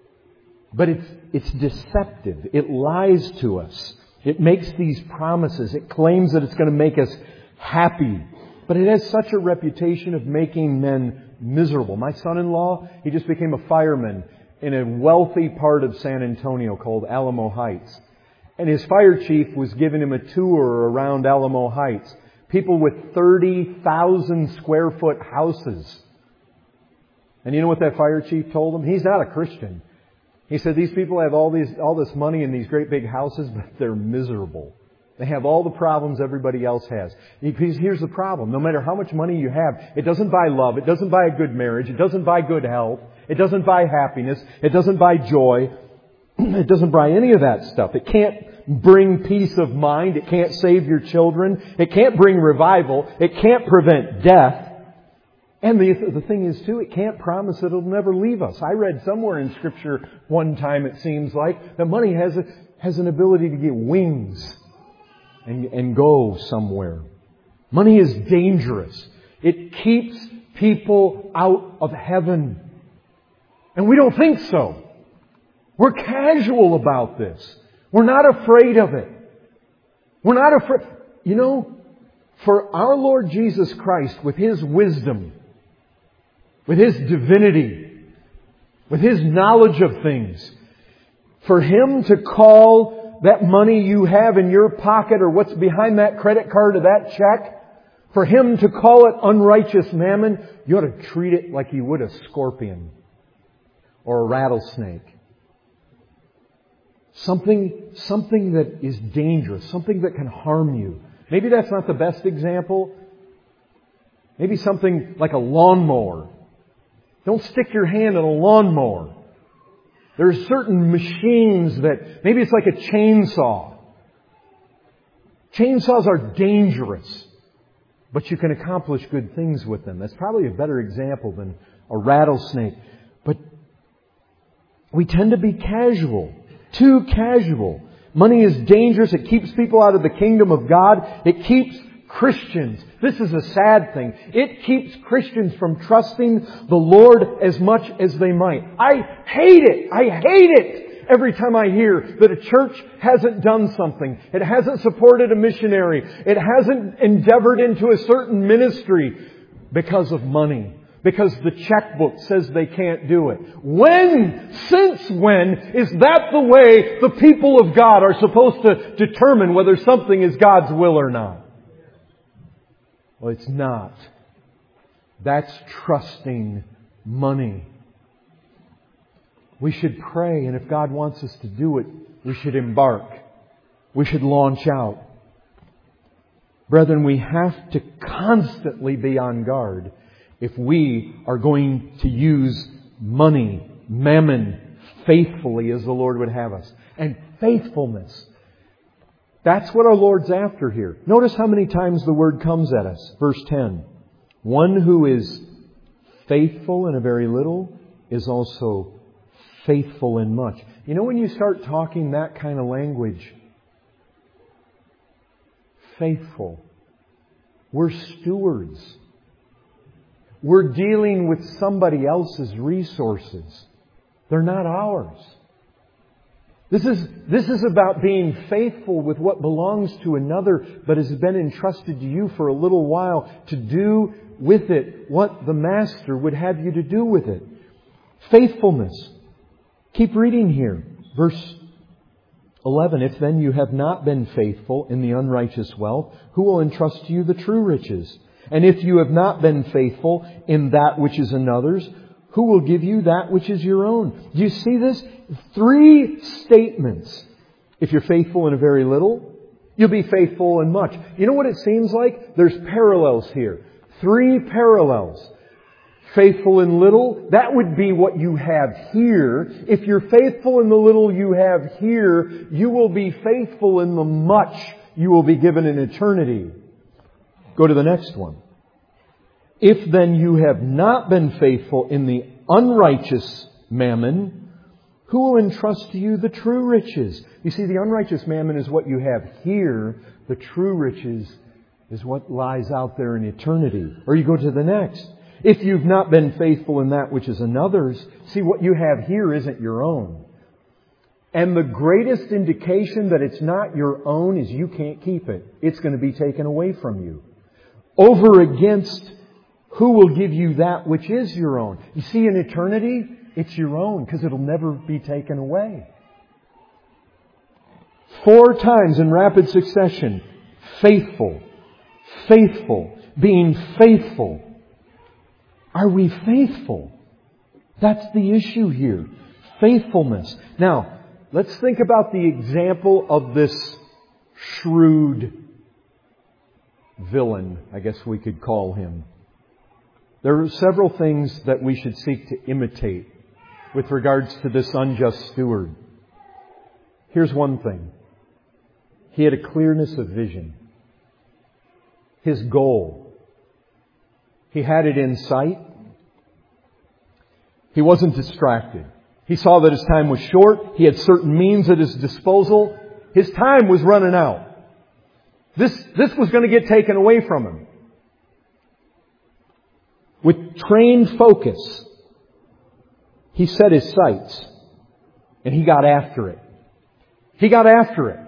But it's deceptive. It lies to us. It makes these promises. It claims that it's going to make us happy. But it has such a reputation of making men miserable. My son-in-law, he just became a fireman in a wealthy part of San Antonio called Alamo Heights. And his fire chief was giving him a tour around Alamo Heights. People with 30,000 square foot houses. And you know what that fire chief told him? He's not a Christian. He said, these people have all this money in these great big houses, but they're miserable. They have all the problems everybody else has. Because here's the problem. No matter how much money you have, it doesn't buy love. It doesn't buy a good marriage. It doesn't buy good health. It doesn't buy happiness. It doesn't buy joy. It doesn't buy any of that stuff. It can't bring peace of mind. It can't save your children. It can't bring revival. It can't prevent death. And the thing is, too, it can't promise that it'll never leave us. I read somewhere in Scripture one time, it seems like, that money has an ability to get wings and go somewhere. Money is dangerous. It keeps people out of heaven. And we don't think so. We're casual about this. We're not afraid of it. We're not afraid. You know, for our Lord Jesus Christ, with His wisdom, with His divinity, with His knowledge of things, for Him to call that money you have in your pocket or what's behind that credit card or that check, for Him to call it unrighteous mammon, you ought to treat it like you would a scorpion or a rattlesnake. Something that is dangerous, something that can harm you. Maybe that's not the best example. Maybe something like a lawnmower. Don't stick your hand in a lawnmower. There's certain machines that, maybe it's like a chainsaw. Chainsaws are dangerous, but you can accomplish good things with them. That's probably a better example than a rattlesnake. But we tend to be casual, too casual. Money is dangerous. It keeps people out of the kingdom of God. It keeps Christians. This is a sad thing. It keeps Christians from trusting the Lord as much as they might. I hate it. I hate it every time I hear that a church hasn't done something. It hasn't supported a missionary. It hasn't endeavored into a certain ministry because of money. Because the checkbook says they can't do it. Since when is that the way the people of God are supposed to determine whether something is God's will or not? Well, it's not. That's trusting money. we should pray, and if God wants us to do it, we should embark. We should launch out. Brethren, we have to constantly be on guard if we are going to use money, mammon, faithfully as the Lord would have us. And faithfulness. That's what our Lord's after here. Notice how many times the word comes at us. Verse 10. One who is faithful in a very little is also faithful in much. You know, when you start talking that kind of language, faithful. We're stewards. We're dealing with somebody else's resources. They're not ours. This is about being faithful with what belongs to another, but has been entrusted to you for a little while to do with it what the Master would have you to do with it. Faithfulness. Keep reading here. Verse 11. If then you have not been faithful in the unrighteous wealth, who will entrust to you the true riches? And if you have not been faithful in that which is another's, who will give you that which is your own? Do you see this? 3 statements. If you're faithful in a very little, you'll be faithful in much. You know what it seems like? There's parallels here. 3 parallels. Faithful in little, that would be what you have here. If you're faithful in the little you have here, you will be faithful in the much you will be given in eternity. Go to the next one. If then you have not been faithful in the unrighteous mammon, who will entrust to you the true riches? You see, the unrighteous mammon is what you have here. The true riches is what lies out there in eternity. Or you go to the next. If you've not been faithful in that which is another's, see, what you have here isn't your own. And the greatest indication that it's not your own is you can't keep it. It's going to be taken away from you. Over against who will give you that which is your own. You see, in eternity, it's your own because it'll never be taken away. 4 times in rapid succession. Faithful. Faithful. Being faithful. Are we faithful? That's the issue here. Faithfulness. Now, let's think about the example of this shrewd villain, I guess we could call him. There are several things that we should seek to imitate with regards to this unjust steward. Here's one thing. He had a clearness of vision. His goal. He had it in sight. He wasn't distracted. He saw that his time was short. He had certain means at his disposal. His time was running out. This was going to get taken away from him. With trained focus, he set his sights and he got after it. He got after it.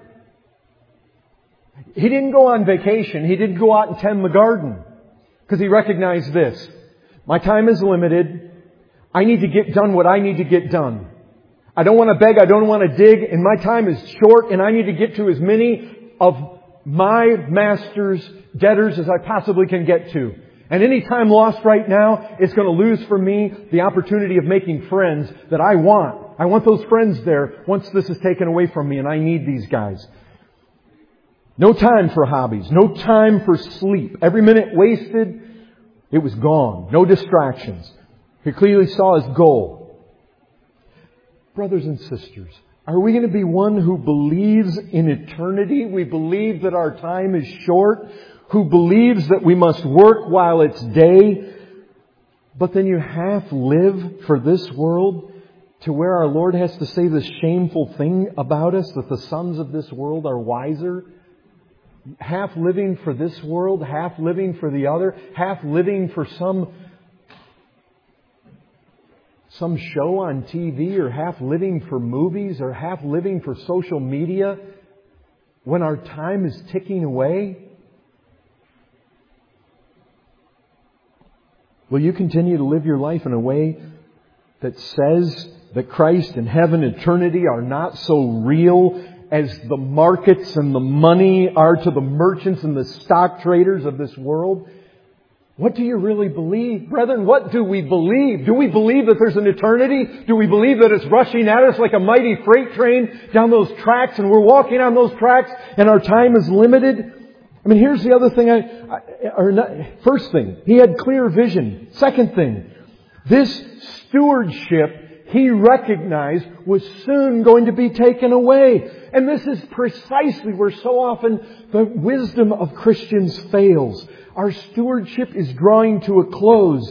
He didn't go on vacation. He didn't go out and tend the garden because he recognized this. My time is limited. I need to get done what I need to get done. I don't want to beg. I don't want to dig. And my time is short and I need to get to as many of my master's debtors as I possibly can get to. And any time lost right now is going to lose for me the opportunity of making friends that I want. I want those friends there once this is taken away from me, and I need these guys. No time for hobbies. No time for sleep. Every minute wasted, it was gone. No distractions. He clearly saw his goal. Brothers and sisters, are we going to be one who believes in eternity? We believe that our time is short. Who believes that we must work while it's day, but then you half live for this world to where our Lord has to say this shameful thing about us, that the sons of this world are wiser? Half living for this world, half living for the other, half living for some show on TV, or half living for movies, or half living for social media when our time is ticking away? Will you continue to live your life in a way that says that Christ and heaven and eternity are not so real as the markets and the money are to the merchants and the stock traders of this world? What do you really believe? Brethren, what do we believe? Do we believe that there's an eternity? Do we believe that it's rushing at us like a mighty freight train down those tracks and we're walking on those tracks and our time is limited? I mean, here's the other thing. First thing, he had clear vision. Second thing, this stewardship he recognized was soon going to be taken away. And this is precisely where so often the wisdom of Christians fails. Our stewardship is drawing to a close.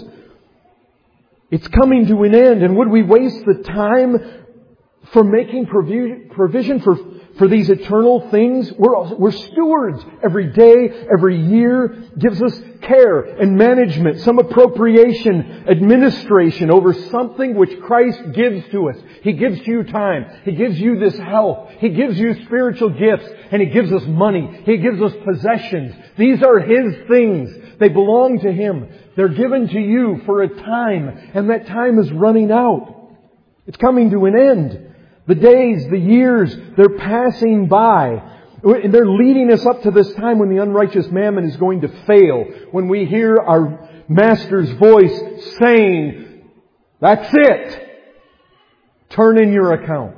It's coming to an end. And would we waste the time for making provision for these eternal things? We're stewards. Every day, every year gives us care and management, some appropriation, administration over something which Christ gives to us. He gives you time. He gives you this health. He gives you spiritual gifts. And He gives us money. He gives us possessions. These are His things. They belong to Him. They're given to you for a time. And that time is running out. It's coming to an end. The days, the years, they're passing by. And they're leading us up to this time when the unrighteous mammon is going to fail. When we hear our Master's voice saying, "That's it. Turn in your account."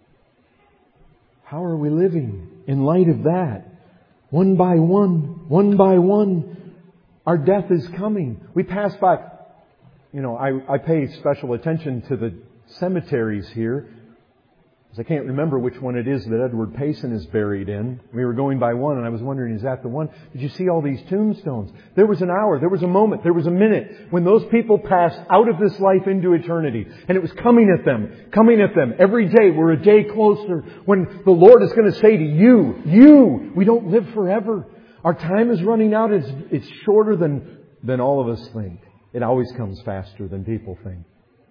How are we living in light of that? One by one, our death is coming. We pass by. I pay special attention to the cemeteries here. I can't remember which one it is that Edward Payson is buried in. We were going by one and I was wondering, is that the one? Did you see all these tombstones? There was an hour, there was a moment, there was a minute when those people passed out of this life into eternity. And it was coming at them. Every day we're a day closer when the Lord is going to say to you, we don't live forever. Our time is running out. It's shorter than all of us think. It always comes faster than people think.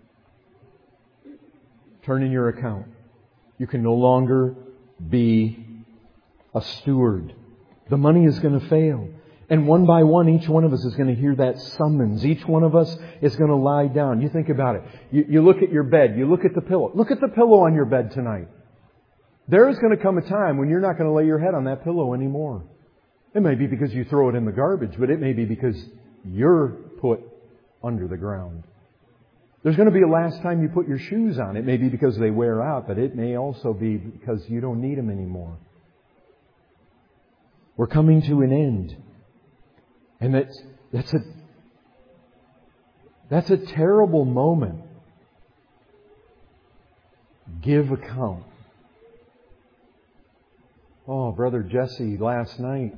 Turn in your account. You can no longer be a steward. The money is going to fail. And one by one, each one of us is going to hear that summons. Each one of us is going to lie down. You think about it. You look at your bed. You look at the pillow. Look at the pillow on your bed tonight. There is going to come a time when you're not going to lay your head on that pillow anymore. It may be because you throw it in the garbage, but it may be because you're put under the ground. There's going to be a last time you put your shoes on. It may be because they wear out, but it may also be because you don't need them anymore. We're coming to an end. And that's a terrible moment. Give account. Oh, Brother Jesse, last night.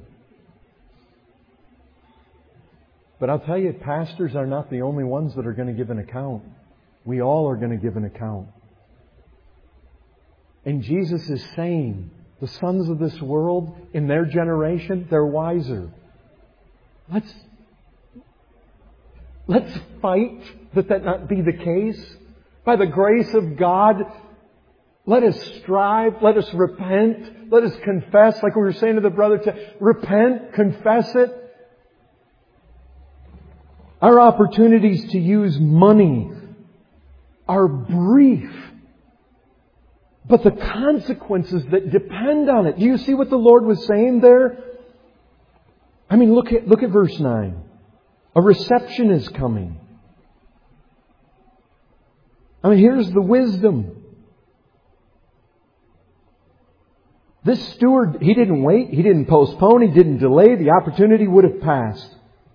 But I'll tell you, pastors are not the only ones that are going to give an account. We all are going to give an account. And Jesus is saying, the sons of this world, in their generation, they're wiser. Let's fight that not be the case. By the grace of God, let us strive, let us repent, let us confess, like we were saying to the brother, repent, confess it. Our opportunities to use money are brief. But the consequences that depend on it. Do you see what the Lord was saying there? I mean, look at verse 9. A reception is coming. I mean, here's the wisdom. This steward, he didn't wait, he didn't postpone, he didn't delay. The opportunity would have passed.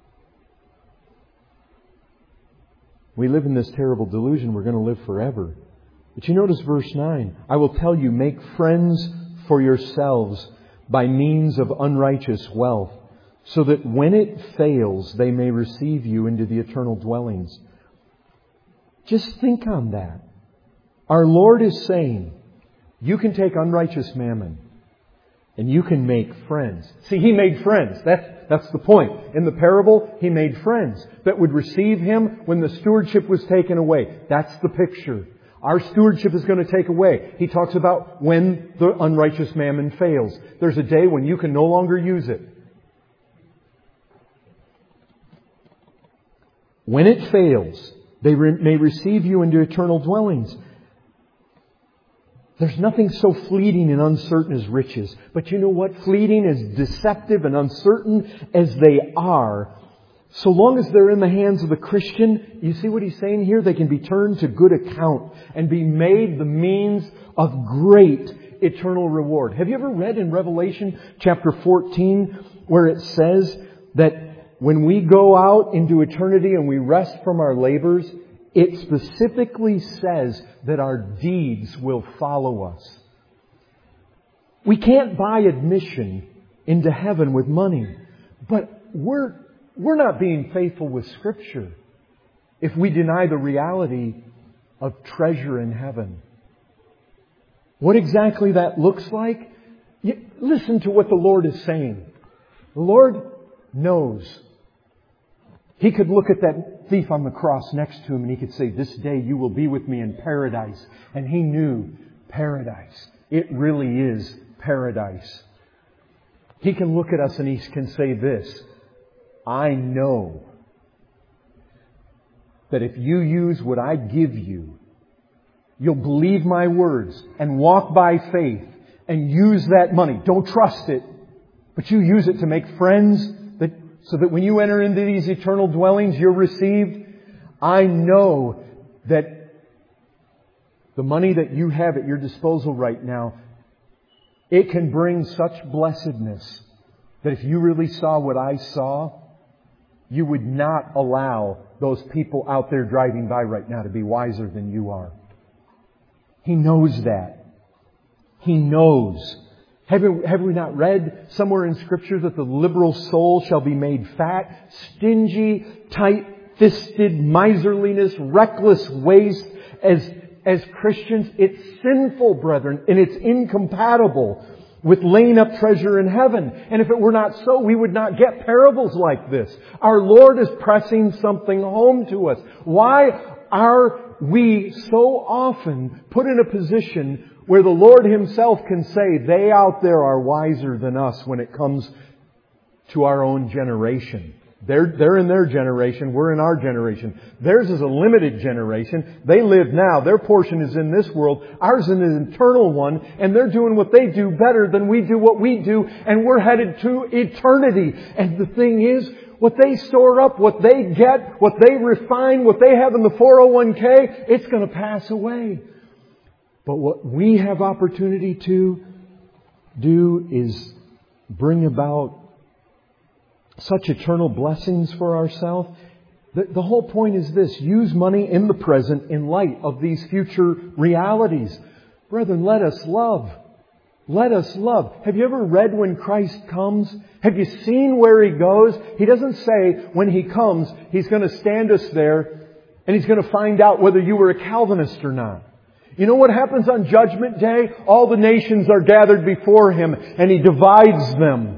We live in this terrible delusion we're going to live forever. But you notice verse 9. I will tell you, make friends for yourselves by means of unrighteous wealth, so that when it fails, they may receive you into the eternal dwellings. Just think on that. Our Lord is saying, you can take unrighteous mammon and you can make friends. See, He made friends. That's the point. In the parable, He made friends that would receive Him when the stewardship was taken away. That's the picture. Our stewardship is going to take away. He talks about when the unrighteous mammon fails. There's a day when you can no longer use it. When it fails, they may receive you into eternal dwellings. There's nothing so fleeting and uncertain as riches. But you know what? Fleeting, as deceptive and uncertain as they are, So long as they're in the hands of the Christian, you see what he's saying here? They can be turned to good account and be made the means of great eternal reward. Have you ever read in Revelation chapter 14 where it says that when we go out into eternity and we rest from our labors, it specifically says that our deeds will follow us. We can't buy admission into heaven with money, but we're not being faithful with Scripture if we deny the reality of treasure in heaven. What exactly that looks like? Listen to what the Lord is saying. The Lord knows. He could look at that thief on the cross next to him and He could say, "This day you will be with me in paradise." And He knew paradise. It really is paradise. He can look at us and He can say this, "I know that if you use what I give you, you'll believe my words and walk by faith and use that money. Don't trust it, but you use it to make friends so that when you enter into these eternal dwellings, you're received. I know that the money that you have at your disposal right now, it can bring such blessedness that if you really saw what I saw, you would not allow those people out there driving by right now to be wiser than you are." He knows that. He knows. Have we not read somewhere in Scripture that the liberal soul shall be made fat? Stingy, tight-fisted miserliness, reckless waste. As Christians, it's sinful, brethren, and it's incompatible with laying up treasure in heaven. And if it were not so, we would not get parables like this. Our Lord is pressing something home to us. Why are we so often put in a position where the Lord Himself can say, "They out there are wiser than us," when it comes to our own generation? They're in their generation. We're in our generation. Theirs is a limited generation. They live now. Their portion is in this world. Ours is an eternal one. And they're doing what they do better than we do what we do. And we're headed to eternity. And the thing is, what they store up, what they get, what they refine, what they have in the 401k, it's going to pass away. But what we have opportunity to do is bring about such eternal blessings for ourselves. The whole point is this: use money in the present in light of these future realities. Brethren, let us love. Let us love. Have you ever read when Christ comes? Have you seen where He goes? He doesn't say when He comes, He's going to stand us there and He's going to find out whether you were a Calvinist or not. You know what happens on Judgment Day? All the nations are gathered before Him and He divides them.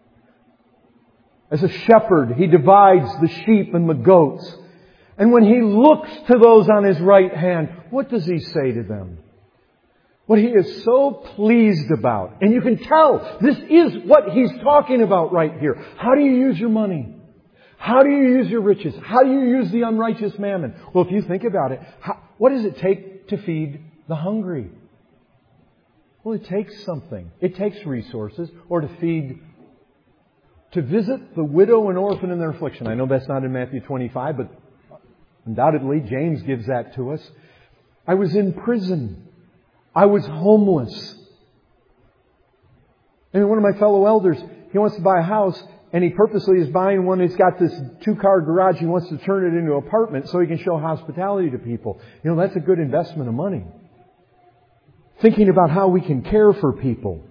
As a shepherd, He divides the sheep and the goats. And when He looks to those on His right hand, what does He say to them? What He is so pleased about. And you can tell this is what He's talking about right here. How do you use your money? How do you use your riches? How do you use the unrighteous mammon? Well, if you think about it, what does it take to feed the hungry? Well, it takes something. It takes resources, or to visit the widow and orphan in their affliction. I know that's not in Matthew 25, but undoubtedly James gives that to us. I was in prison. I was homeless. And one of my fellow elders, he wants to buy a house, and he purposely is buying one that's got this 2-car garage. He wants to turn it into an apartment so he can show hospitality to people. You know, that's a good investment of money. Thinking about how we can care for people.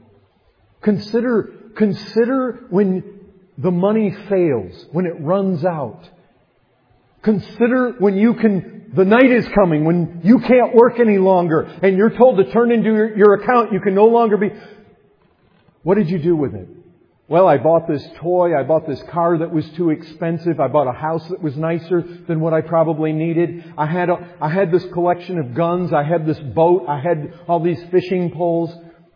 Consider when the money fails, when it runs out. Consider when the night is coming, when you can't work any longer and you're told to turn into your account. You can no longer be... What did you do with it? Well, I bought this toy. I bought this car that was too expensive. I bought a house that was nicer than what I probably needed. I had this collection of guns. I had this boat. I had all these fishing poles.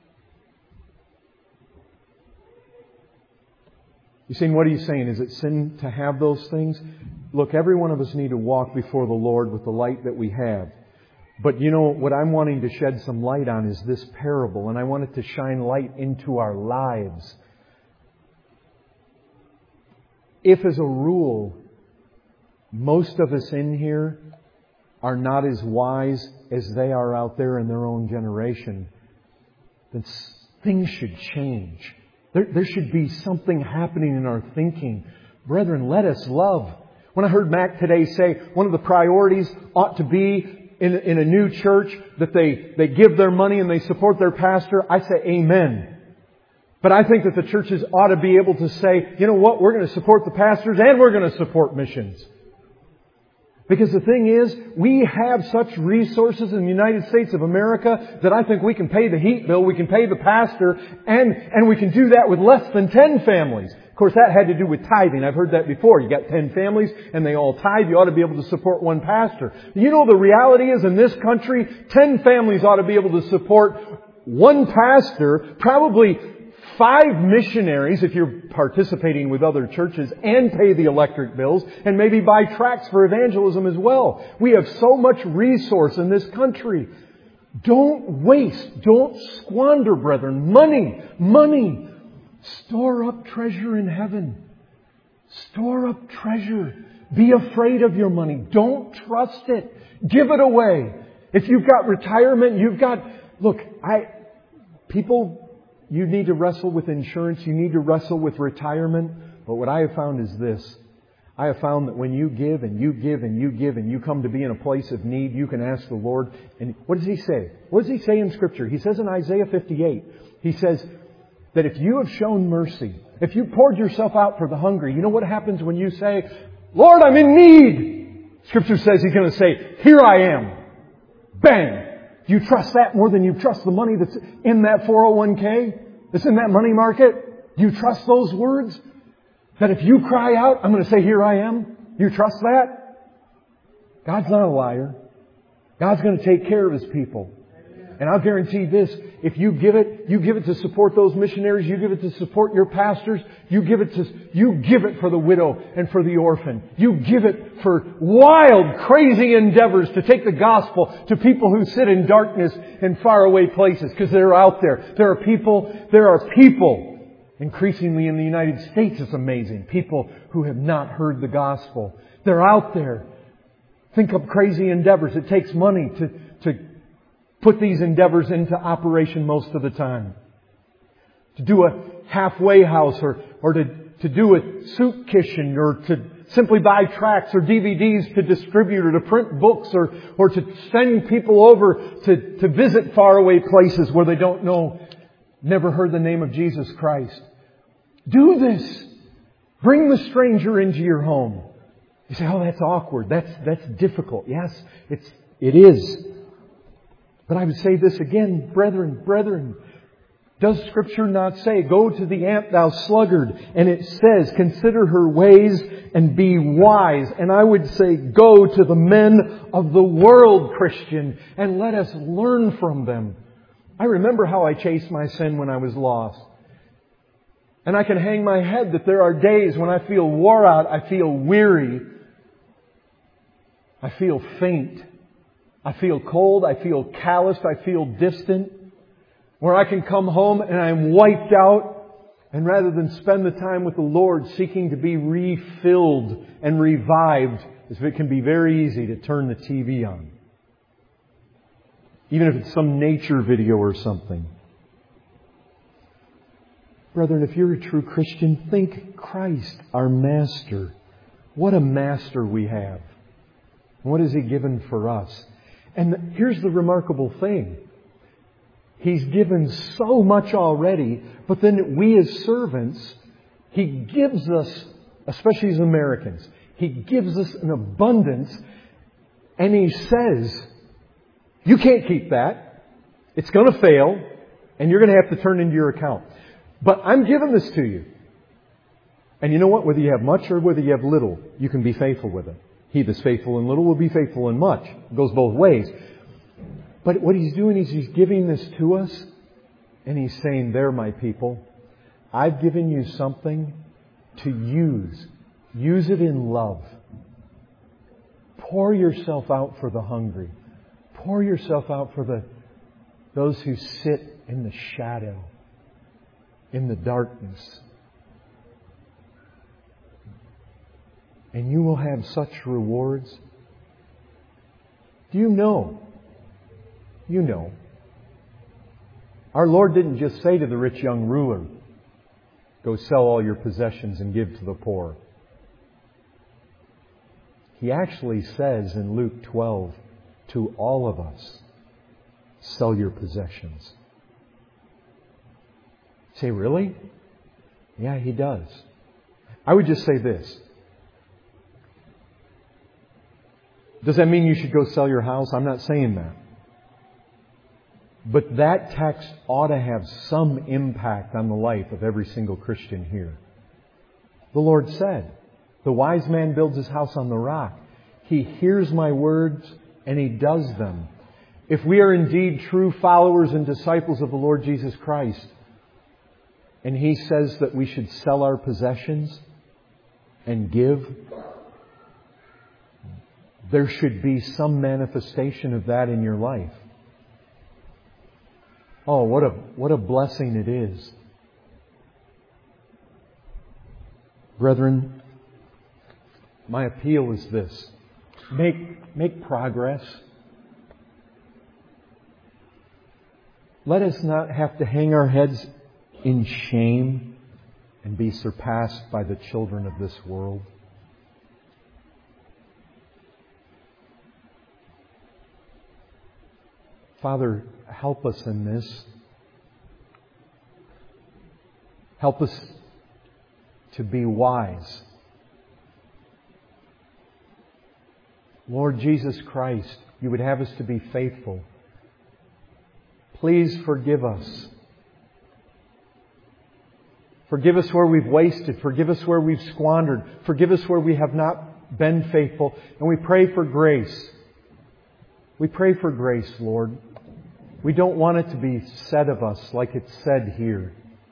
You're saying, what are you saying? Is it sin to have those things? Look, every one of us need to walk before the Lord with the light that we have. But you know, what I'm wanting to shed some light on is this parable, and I want it to shine light into our lives. If as a rule, most of us in here are not as wise as they are out there in their own generation, then things should change. There should be something happening in our thinking. Brethren, let us love. When I heard Mac today say one of the priorities ought to be in a new church that they give their money and they support their pastor, I say amen. But I think that the churches ought to be able to say, you know what, we're going to support the pastors and we're going to support missions. Because the thing is, we have such resources in the United States of America that I think we can pay the heat bill, we can pay the pastor, and we can do that with less than 10 families. Of course, that had to do with tithing. I've heard that before. You got 10 families and they all tithe. You ought to be able to support one pastor. You know, the reality is in this country, 10 families ought to be able to support one pastor, probably 5 missionaries if you're participating with other churches, and pay the electric bills and maybe buy tracts for evangelism as well. We have so much resource in this country. Don't waste. Don't squander, brethren. Money. Store up treasure in heaven. Store up treasure. Be afraid of your money. Don't trust it. Give it away. If you've got retirement, you need to wrestle with insurance. You need to wrestle with retirement. But what I have found is this. I have found that when you give and you give and you give and you come to be in a place of need, you can ask the Lord. And what does He say? What does He say in Scripture? He says in Isaiah 58, He says that if you have shown mercy, if you poured yourself out for the hungry, you know what happens when you say, Lord, I'm in need? Scripture says He's going to say, here I am. Bang! Do you trust that more than you trust the money that's in that 401k? That's in that money market? Do you trust those words? That if you cry out, I'm going to say, here I am. You trust that? God's not a liar. God's going to take care of His people. And I'll guarantee this, if you give it to support those missionaries, you give it to support your pastors, you give it for the widow and for the orphan. You give it for wild, crazy endeavors to take the gospel to people who sit in darkness in faraway places, because they're out there. There are people, increasingly in the United States, it's amazing, people who have not heard the gospel. They're out there. Think of crazy endeavors. It takes money to put these endeavors into operation most of the time. To do a halfway house or to do a soup kitchen, or to simply buy tracts or DVDs to distribute, or to print books, or to send people over to visit faraway places where they don't know, never heard the name of Jesus Christ. Do this. Bring the stranger into your home. You say, oh, that's awkward. That's difficult. Yes, it is. But I would say this again, brethren, does Scripture not say, go to the ant, thou sluggard? And it says, consider her ways and be wise. And I would say, go to the men of the world, Christian, and let us learn from them. I remember how I chased my sin when I was lost. And I can hang my head that there are days when I feel wore out, I feel weary, I feel faint. I feel cold, I feel calloused, I feel distant. Where I can come home and I'm wiped out. And rather than spend the time with the Lord seeking to be refilled and revived, as it can be very easy to turn the TV on. Even if it's some nature video or something. Brethren, if you're a true Christian, think Christ, our Master. What a Master we have. What has He given for us? And here's the remarkable thing. He's given so much already, but then we as servants, He gives us, especially as Americans, He gives us an abundance, and He says, you can't keep that. It's going to fail, and you're going to have to turn into your account. But I'm giving this to you. And you know what? Whether you have much or whether you have little, you can be faithful with it. He that's faithful in little will be faithful in much. It goes both ways. But what He's doing is He's giving this to us. And He's saying, there, my people, I've given you something to use. Use it in love. Pour yourself out for the hungry. Pour yourself out for those who sit in the shadow, in the darkness. and you will have such rewards. Do you know? You know. Our Lord didn't just say to the rich young ruler, go sell all your possessions and give to the poor. He actually says in Luke 12 to all of us, sell your possessions. Say, really? Yeah, He does. I would just say this. Does that mean you should go sell your house? I'm not saying that. But that text ought to have some impact on the life of every single Christian here. The Lord said, the wise man builds his house on the rock. He hears my words and he does them. If we are indeed true followers and disciples of the Lord Jesus Christ, and He says that we should sell our possessions and give, there should be some manifestation of that in your life. Oh, what a blessing it is. Brethren, my appeal is this. Make progress. Let us not have to hang our heads in shame and be surpassed by the children of this world. Father, help us in this. Help us to be wise. Lord Jesus Christ, You would have us to be faithful. Please forgive us. Forgive us where we've wasted. Forgive us where we've squandered. Forgive us where we have not been faithful. And we pray for grace. We pray for grace, Lord. We don't want it to be said of us like it's said here.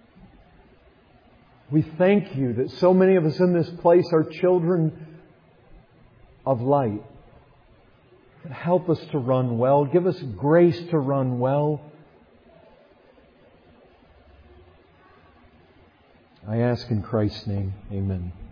We thank You that so many of us in this place are children of light. Help us to run well. Give us grace to run well. I ask in Christ's name, amen.